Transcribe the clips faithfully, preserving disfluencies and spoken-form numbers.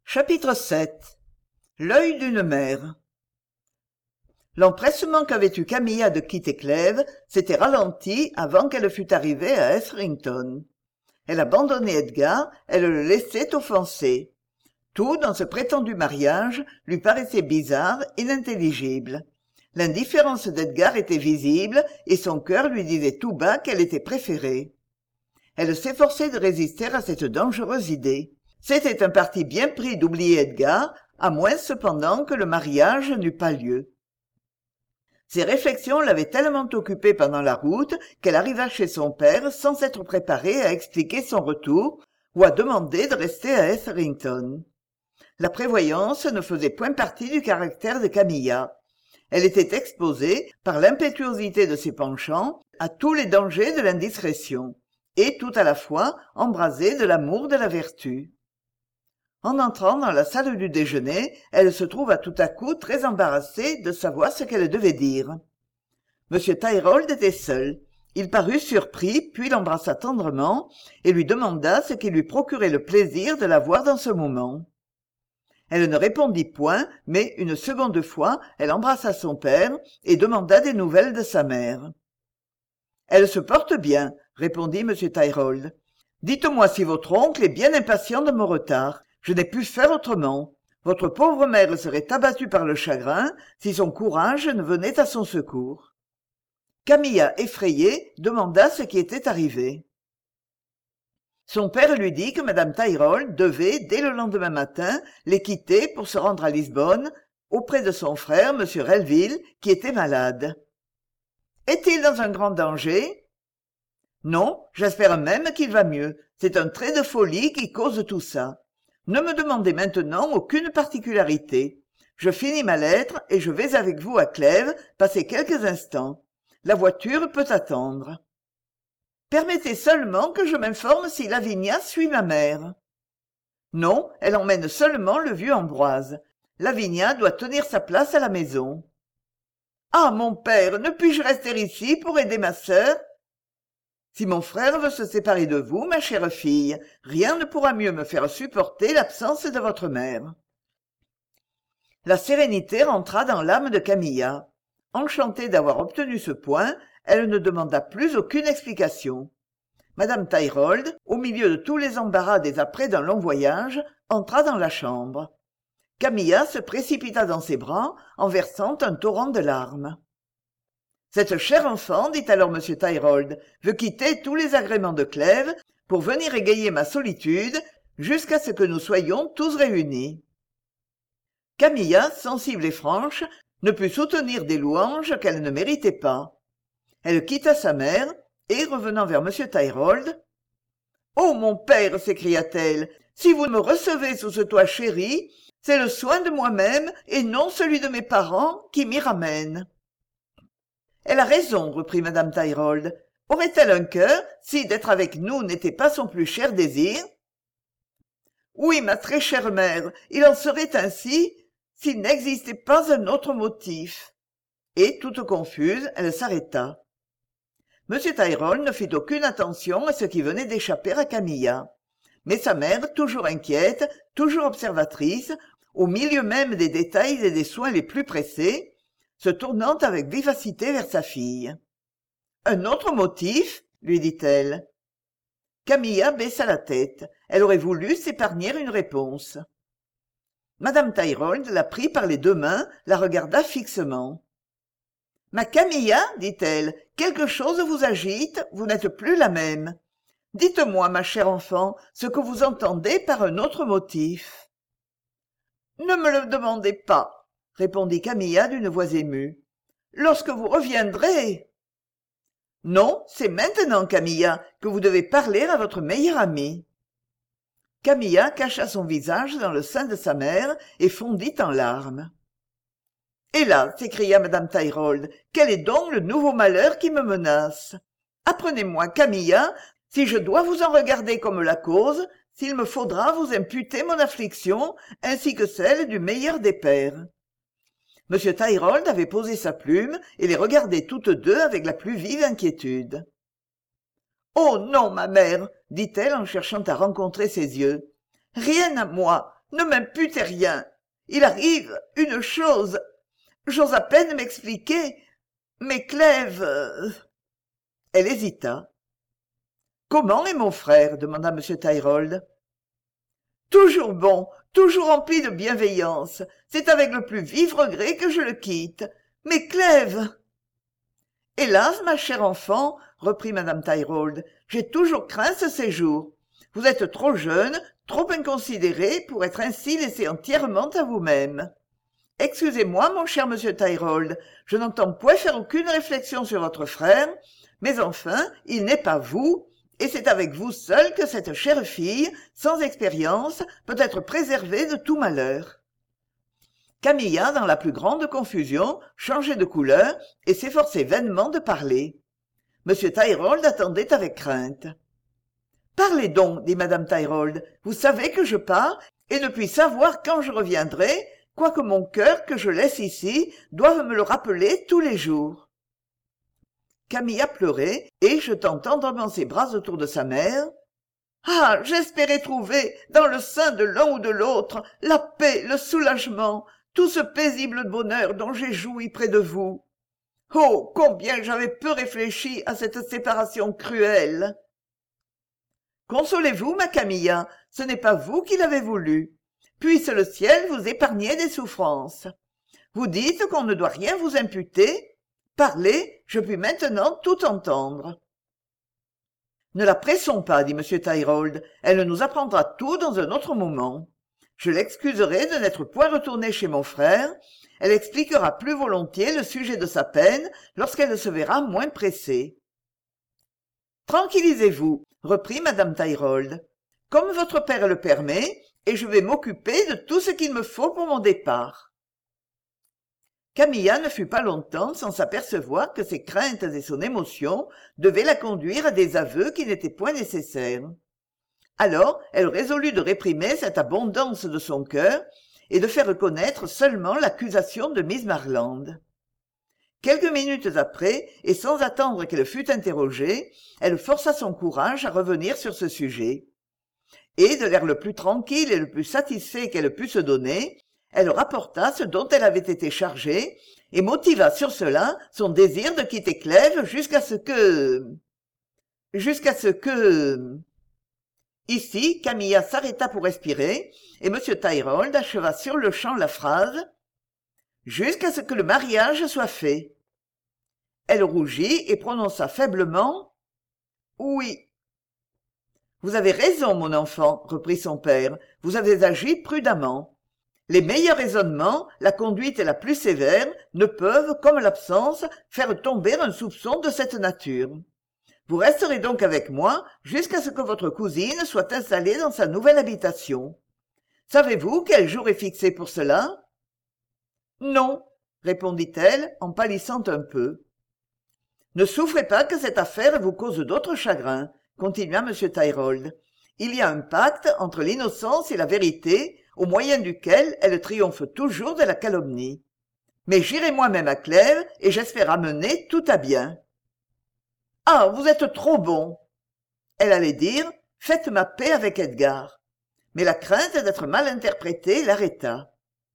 Chapitre sept. L'œil d'une mère. L'empressement qu'avait eu Camilla de quitter Clèves s'était ralenti avant qu'elle fût arrivée à Etherington. Elle abandonnait Edgar, elle le laissait offensé. Tout dans ce prétendu mariage lui paraissait bizarre, inintelligible. L'indifférence d'Edgar était visible et son cœur lui disait tout bas qu'elle était préférée. Elle s'efforçait de résister à cette dangereuse idée. C'était un parti bien pris d'oublier Edgar, à moins cependant que le mariage n'eût pas lieu. Ces réflexions l'avaient tellement occupée pendant la route qu'elle arriva chez son père sans s'être préparée à expliquer son retour ou à demander de rester à Etherington. La prévoyance ne faisait point partie du caractère de Camilla. Elle était exposée, par l'impétuosité de ses penchants, à tous les dangers de l'indiscrétion, et tout à la fois embrasée de l'amour de la vertu. En entrant dans la salle du déjeuner, elle se trouva tout à coup très embarrassée de savoir ce qu'elle devait dire. M. Tyrrell était seul. Il parut surpris, puis l'embrassa tendrement et lui demanda ce qui lui procurait le plaisir de la voir dans ce moment. Elle ne répondit point, mais une seconde fois, elle embrassa son père et demanda des nouvelles de sa mère. « Elle se porte bien, » répondit M. Tyrrell. « Dites-moi si votre oncle est bien impatient de mon retard. Je n'ai pu faire autrement. Votre pauvre mère serait abattue par le chagrin si son courage ne venait à son secours. » Camilla, effrayée, demanda ce qui était arrivé. Son père lui dit que Madame Tyrrell devait, dès le lendemain matin, les quitter pour se rendre à Lisbonne, auprès de son frère, M. Relville, qui était malade. « Est-il dans un grand danger ?»« Non, j'espère même qu'il va mieux. C'est un trait de folie qui cause tout ça. Ne me demandez maintenant aucune particularité. Je finis ma lettre et je vais avec vous à Clèves passer quelques instants. La voiture peut attendre. Permettez seulement que je m'informe si Lavinia suit ma mère. Non, elle emmène seulement le vieux Ambroise. Lavinia doit tenir sa place à la maison. Ah, mon père, ne puis-je rester ici pour aider ma sœur? Si mon frère veut se séparer de vous, ma chère fille, rien ne pourra mieux me faire supporter l'absence de votre mère. La sérénité rentra dans l'âme de Camilla. Enchantée d'avoir obtenu ce point, elle ne demanda plus aucune explication. Madame Tyrrell, au milieu de tous les embarras des apprêts d'un long voyage, entra dans la chambre. Camilla se précipita dans ses bras en versant un torrent de larmes. Cette chère enfant, dit alors M. Tyrrell, veut quitter tous les agréments de Clèves pour venir égayer ma solitude jusqu'à ce que nous soyons tous réunis. Camilla, sensible et franche, ne put soutenir des louanges qu'elle ne méritait pas. Elle quitta sa mère et, revenant vers M. Tyrrell, « Oh, mon père, s'écria-t-elle, si vous me recevez sous ce toit chéri, c'est le soin de moi-même et non celui de mes parents qui m'y ramène. » Elle a raison, reprit Madame Tyrrell. Aurait-elle un cœur si d'être avec nous n'était pas son plus cher désir? Oui, ma très chère mère, il en serait ainsi s'il n'existait pas un autre motif. Et, toute confuse, elle s'arrêta. M. Tyrrell ne fit aucune attention à ce qui venait d'échapper à Camilla. Mais sa mère, toujours inquiète, toujours observatrice, au milieu même des détails et des soins les plus pressés, se tournant avec vivacité vers sa fille. « Un autre motif ?» lui dit-elle. Camilla baissa la tête. Elle aurait voulu s'épargner une réponse. Madame Tyrrell la prit par les deux mains, la regarda fixement. « Ma Camilla, dit-elle, quelque chose vous agite, vous n'êtes plus la même. Dites-moi, ma chère enfant, ce que vous entendez par un autre motif. »« Ne me le demandez pas, » répondit Camilla d'une voix émue. « Lorsque vous reviendrez... » « Non, c'est maintenant, Camilla, que vous devez parler à votre meilleure amie. » Camilla cacha son visage dans le sein de sa mère et fondit en larmes. « Hélas !» s'écria Madame Tyrrell, « quel est donc le nouveau malheur qui me menace? Apprenez-moi, Camilla, si je dois vous en regarder comme la cause, s'il me faudra vous imputer mon affliction ainsi que celle du meilleur des pères. » M. Tyrrell avait posé sa plume et les regardait toutes deux avec la plus vive inquiétude. « Oh non, ma mère, dit-elle en cherchant à rencontrer ses yeux. « Rien à moi, ne m'imputez rien. Il arrive une chose. J'ose à peine m'expliquer. Mais Clèves... euh, Elle hésita. « Comment est mon frère ?» demanda M. Tyrrell. « Toujours bon, toujours rempli de bienveillance. C'est avec le plus vif regret que je le quitte. Mais Clèves... » « Hélas, ma chère enfant, reprit Madame Tyrrell, j'ai toujours craint ce séjour. Vous êtes trop jeune, trop inconsidéré pour être ainsi laissé entièrement à vous-même. Excusez-moi, mon cher monsieur Tyrrell, je n'entends point faire aucune réflexion sur votre frère, mais enfin, il n'est pas vous, et c'est avec vous seul que cette chère fille, sans expérience, peut être préservée de tout malheur. » Camilla, dans la plus grande confusion, changeait de couleur et s'efforçait vainement de parler. M. Tyrrell attendait avec crainte. « Parlez donc, dit Madame Tyrrell, vous savez que je pars et ne puis savoir quand je reviendrai, quoique mon cœur, que je laisse ici, doive me le rappeler tous les jours. » Camilla pleurait et, jetant tendrement ses bras autour de sa mère, « Ah, j'espérais trouver, dans le sein de l'un ou de l'autre, la paix, le soulagement, tout ce paisible bonheur dont j'ai joui près de vous. Oh, combien j'avais peu réfléchi à cette séparation cruelle. Consolez-vous, ma Camilla, ce n'est pas vous qui l'avez voulu. Puisse le ciel vous épargner des souffrances. Vous dites qu'on ne doit rien vous imputer. Parlez, je puis maintenant tout entendre. Ne la pressons pas, dit M. Tyrrell, elle nous apprendra tout dans un autre moment. Je l'excuserai de n'être point retournée chez mon frère, elle expliquera plus volontiers le sujet de sa peine lorsqu'elle se verra moins pressée. Tranquillisez-vous, reprit Madame Tyrrell, comme votre père le permet, et je vais m'occuper de tout ce qu'il me faut pour mon départ. Camilla ne fut pas longtemps sans s'apercevoir que ses craintes et son émotion devaient la conduire à des aveux qui n'étaient point nécessaires. Alors elle résolut de réprimer cette abondance de son cœur et de faire connaître seulement l'accusation de Miss Marland. Quelques minutes après, et sans attendre qu'elle fût interrogée, elle força son courage à revenir sur ce sujet. Et, de l'air le plus tranquille et le plus satisfait qu'elle put se donner, elle rapporta ce dont elle avait été chargée et motiva sur cela son désir de quitter Clèves jusqu'à ce que... jusqu'à ce que... Ici, Camilla s'arrêta pour respirer, et M. Tyrrell acheva sur-le-champ la phrase « Jusqu'à ce que le mariage soit fait. » Elle rougit et prononça faiblement « Oui. » « Vous avez raison, mon enfant, reprit son père, vous avez agi prudemment. Les meilleurs raisonnements, la conduite la plus sévère, ne peuvent, comme l'absence, faire tomber un soupçon de cette nature. Vous resterez donc avec moi jusqu'à ce que votre cousine soit installée dans sa nouvelle habitation. Savez-vous quel jour est fixé pour cela? Non, répondit-elle en pâlissant un peu. Ne souffrez pas que cette affaire vous cause d'autres chagrins, continua M. Tyrrell. Il y a un pacte entre l'innocence et la vérité, au moyen duquel elle triomphe toujours de la calomnie. Mais j'irai moi-même à Clèves et j'espère amener tout à bien. Ah, vous êtes trop bon. Elle allait dire « Faites ma paix avec Edgar ». Mais la crainte d'être mal interprétée l'arrêta.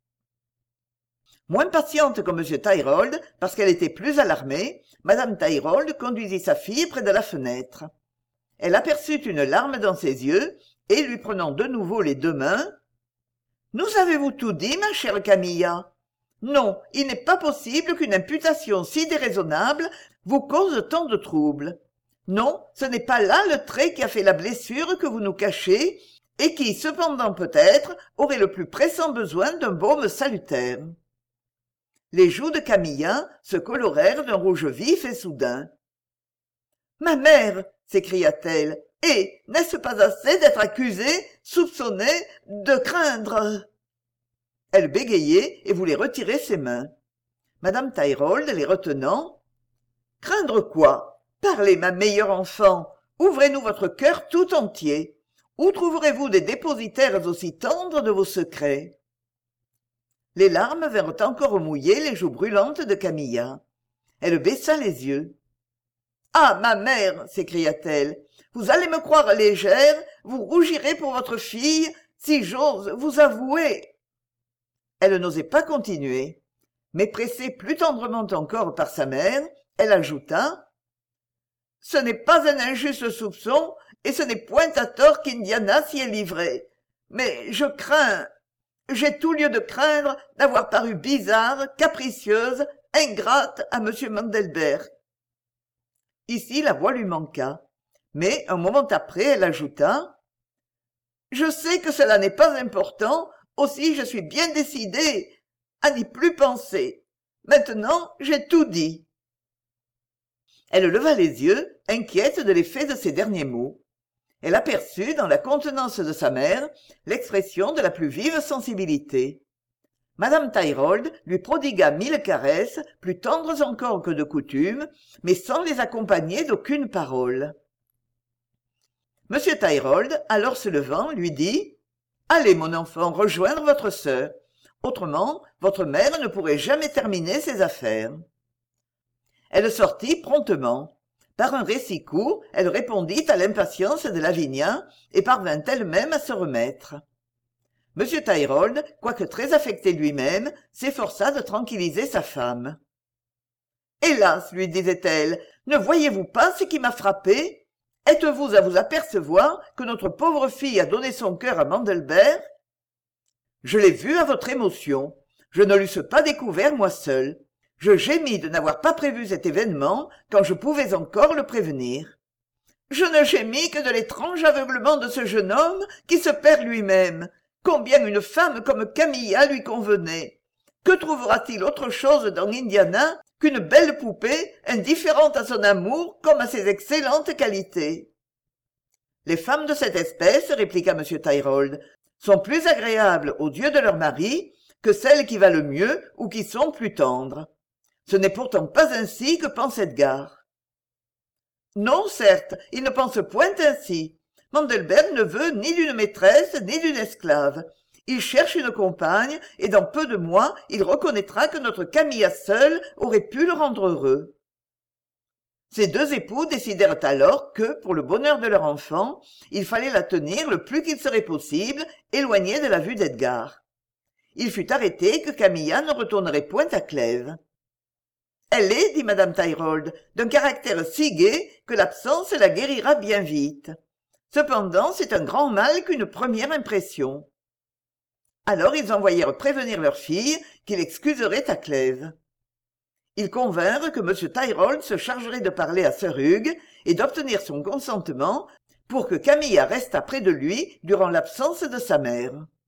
Moins patiente que M. Tyrrell, parce qu'elle était plus alarmée, Madame Tyrrell conduisit sa fille près de la fenêtre. Elle aperçut une larme dans ses yeux, et lui prenant de nouveau les deux mains, « Nous avez-vous tout dit, ma chère Camilla? Non, il n'est pas possible qu'une imputation si déraisonnable vous cause tant de troubles. Non, ce n'est pas là le trait qui a fait la blessure que vous nous cachez, et qui, cependant peut-être, aurait le plus pressant besoin d'un baume salutaire. » Les joues de Camilla se colorèrent d'un rouge vif et soudain. « Ma mère !» s'écria-t-elle. « Et n'est-ce pas assez d'être accusée, soupçonnée, de craindre ?» Elle bégayait et voulait retirer ses mains. Madame Tyrrell, les retenant, « Craindre quoi? Parlez, ma meilleure enfant, ouvrez-nous votre cœur tout entier. Où trouverez-vous des dépositaires aussi tendres de vos secrets ?» Les larmes vinrent encore mouiller les joues brûlantes de Camilla. Elle baissa les yeux. « Ah, ma mère !» s'écria-t-elle. « Vous allez me croire légère, vous rougirez pour votre fille, si j'ose vous avouer. Elle n'osait pas continuer, mais pressée plus tendrement encore par sa mère, elle ajouta: ce n'est pas un injuste soupçon, et ce n'est point à tort qu'Indiana s'y est livrée. Mais je crains, j'ai tout lieu de craindre d'avoir paru bizarre, capricieuse, ingrate à M. Mandelbert. Ici la voix lui manqua, mais un moment après elle ajouta: je sais que cela n'est pas important, aussi je suis bien décidée à n'y plus penser. Maintenant j'ai tout dit. Elle leva les yeux, inquiète de l'effet de ces derniers mots. Elle aperçut dans la contenance de sa mère l'expression de la plus vive sensibilité. Madame Tyrrell lui prodigua mille caresses, plus tendres encore que de coutume, mais sans les accompagner d'aucune parole. Monsieur Tyrrell, alors se levant, lui dit: allez, mon enfant, rejoindre votre sœur. Autrement, votre mère ne pourrait jamais terminer ses affaires. Elle sortit promptement. Par un récit court, elle répondit à l'impatience de Lavinia et parvint elle-même à se remettre. M. Tyrrell, quoique très affecté lui-même, s'efforça de tranquilliser sa femme. « Hélas, lui disait-elle, ne voyez-vous pas ce qui m'a frappé? Êtes-vous à vous apercevoir que notre pauvre fille a donné son cœur à Mandelbert? Je l'ai vu à votre émotion. Je ne l'eusse pas découvert moi seul. Je gémis de n'avoir pas prévu cet événement quand je pouvais encore le prévenir. Je ne gémis que de l'étrange aveuglement de ce jeune homme qui se perd lui-même. Combien une femme comme Camilla lui convenait. Que trouvera-t-il autre chose dans Indiana qu'une belle poupée indifférente à son amour comme à ses excellentes qualités? Les femmes de cette espèce, répliqua M. Tyrrell, sont plus agréables aux yeux de leur mari que celles qui valent mieux ou qui sont plus tendres. Ce n'est pourtant pas ainsi que pense Edgar. Non, certes, il ne pense point ainsi. Mandelbert ne veut ni d'une maîtresse ni d'une esclave. Il cherche une compagne, et dans peu de mois, il reconnaîtra que notre Camilla seule aurait pu le rendre heureux. Ces deux époux décidèrent alors que, pour le bonheur de leur enfant, il fallait la tenir le plus qu'il serait possible, éloignée de la vue d'Edgar. Il fut arrêté que Camilla ne retournerait point à Clèves. Elle est, dit madame Tyrrell, d'un caractère si gai que l'absence la guérira bien vite. Cependant, c'est un grand mal qu'une première impression. Alors ils envoyèrent prévenir leur fille qu'il excuserait à Clèves. Ils convinrent que M. Tyrrell se chargerait de parler à sœur Hugues et d'obtenir son consentement pour que Camilla restât près de lui durant l'absence de sa mère.